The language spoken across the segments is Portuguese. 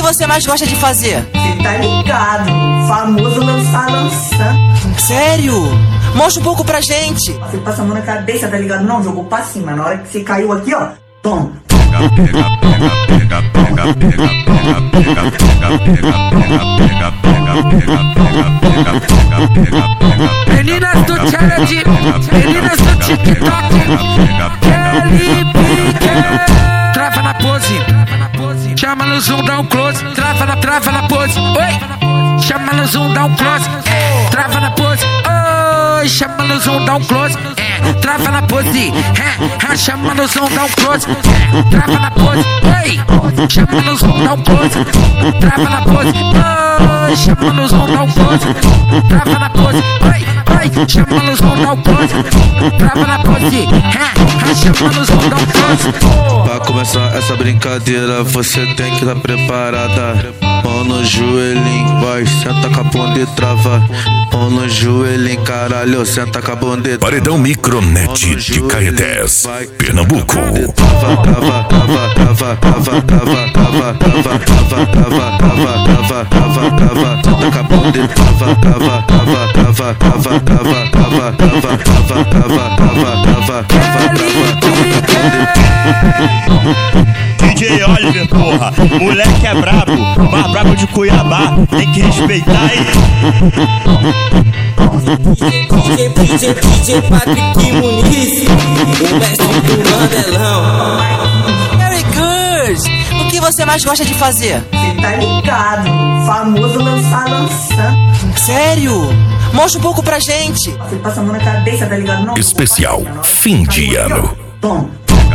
você mais gosta de fazer? Cê tá ligado, famoso lançar. Sério? Mostra um pouco pra gente. Você passa a mão na cabeça, tá ligado? Não, jogou pra cima. Na hora que você caiu aqui, ó, toma. Meninas do challenge, meninas do TikTok, Kelly Pique. Trava na pose, chama no zoom, dá um close. Trava na pose, oi. Chama no zoom, dá um close. Trava na pose, oi. Chama no zoom, dá um close. Trava na pose, chama no zoom, dá um close. Trava na pose, oi. Chama no zoom, dá um close. Trava na pose, oi. Chama no zoom, dá um close. Trava na pose, oi. Chama no zoom, dá um close. Trava na pose, chama no zoom, dá um close. Pra começar essa brincadeira, você tem que estar preparada. Mão no joelhinho, vai, senta com a bunda e trava. Mão no joelhinho, caralho, senta com a bunda e trava. Paredão Micronet de Caetés, Pernambuco. Senta com a bunda e DJ Oliver, porra, moleque é brabo, mais brabo de Cuiabá, tem que respeitar aí. DJ Patrick Muniz, o mestre do Mandelão. Very good! O que você mais gosta de fazer? Cê tá ligado, famoso lançar. Sério? Mostra um pouco pra gente. Você passa a mão na cabeça, tá ligado? Não, Especial fim de ano. toma.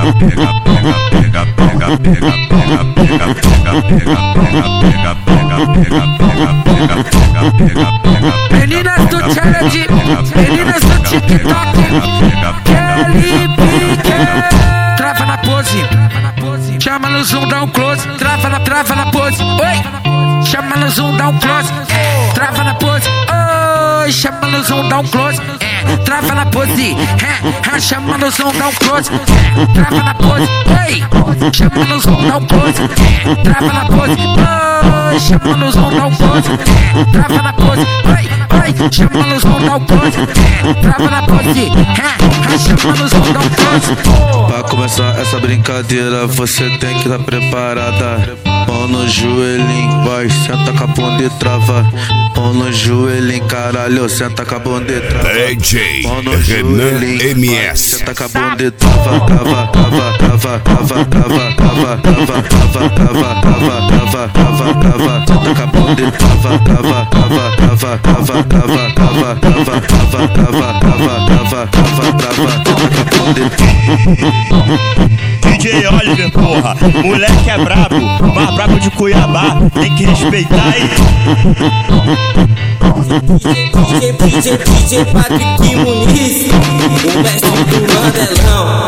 Meninas do challenge, meninas do TikTok, Kelly Pique. Trava na pose, chama no zoom, dá um close. Trava na pose, oi. Chama no zoom, dá um close. Trava na pose, oi. Chama no zoom, dá um close. Trava na pose, chama no zoom, dá um close. Trava na pose, oi. Chama no zoom, dá um close. Trava na pose, oi. Chama no zoom, dá um close. Trava na pose, oi. Chama no zoom, dá um close. Trava na pose, chama no zoom, dá um close. Pra começar essa brincadeira, você tem que estar preparada. Mão no joelhinho, vai, senta com a bunda e trava. Mão no joelhinho, caralho, senta com a bunda e trava. DJ Mão no Renan joelhinho, MS. senta com a bunda e trava. Senta com a bunda e DJ Oliver, porra, moleque é brabo, mais brabo de Cuiabá, tem que respeitar aí. DJ Patrick Muniz, o mestre do Mandelão.